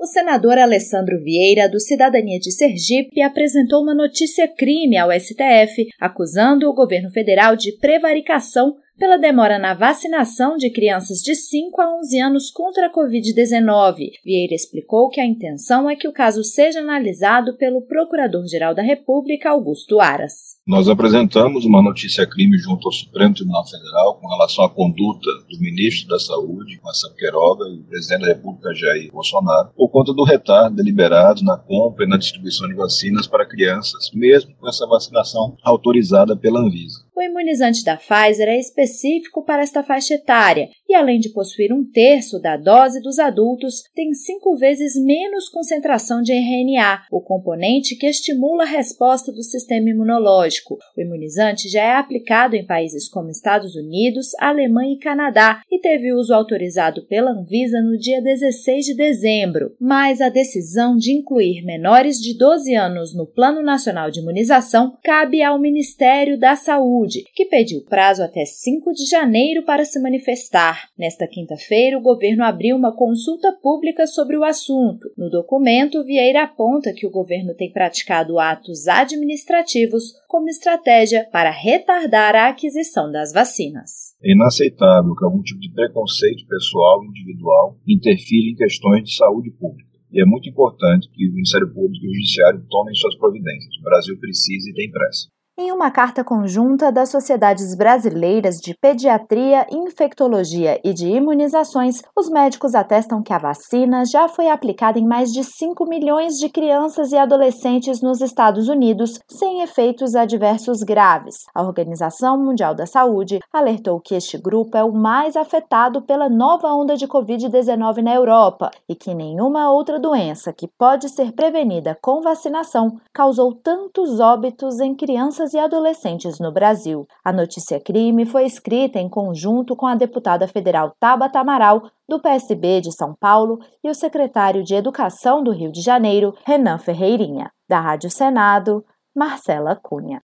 O senador Alessandro Vieira, do Cidadania de Sergipe, apresentou uma notícia-crime ao STF, acusando o governo federal de prevaricação pela demora na vacinação de crianças de 5 a 11 anos contra a Covid-19. Vieira explicou que a intenção é que o caso seja analisado pelo Procurador-Geral da República, Augusto Aras. Nós apresentamos uma notícia-crime junto ao Supremo Tribunal Federal com relação à conduta do ministro da Saúde, Marcelo Queiroga, e do presidente da República, Jair Bolsonaro, por conta do retardo deliberado na compra e na distribuição de vacinas para crianças, mesmo com essa vacinação autorizada pela Anvisa. O imunizante da Pfizer é específico para esta faixa etária e, além de possuir 1/3 da dose dos adultos, tem 5 vezes menos concentração de RNA, o componente que estimula a resposta do sistema imunológico. O imunizante já é aplicado em países como Estados Unidos, Alemanha e Canadá e teve uso autorizado pela Anvisa no dia 16 de dezembro. Mas a decisão de incluir menores de 12 anos no Plano Nacional de Imunização cabe ao Ministério da Saúde, que pediu prazo até 5 de janeiro para se manifestar. Nesta quinta-feira, o governo abriu uma consulta pública sobre o assunto. No documento, Vieira aponta que o governo tem praticado atos administrativos como estratégia para retardar a aquisição das vacinas. É inaceitável que algum tipo de preconceito pessoal e individual interfira em questões de saúde pública. E é muito importante que o Ministério Público e o Judiciário tomem suas providências. O Brasil precisa e tem pressa. Em uma carta conjunta das Sociedades Brasileiras de Pediatria, Infectologia e de Imunizações, os médicos atestam que a vacina já foi aplicada em mais de 5 milhões de crianças e adolescentes nos Estados Unidos, sem efeitos adversos graves. A Organização Mundial da Saúde alertou que este grupo é o mais afetado pela nova onda de Covid-19 na Europa e que nenhuma outra doença que pode ser prevenida com vacinação causou tantos óbitos em crianças e adolescentes no Brasil. A notícia-crime foi escrita em conjunto com a deputada federal Tabata Amaral, do PSB de São Paulo, e o secretário de Educação do Rio de Janeiro, Renan Ferreirinha. Da Rádio Senado, Marcela Cunha.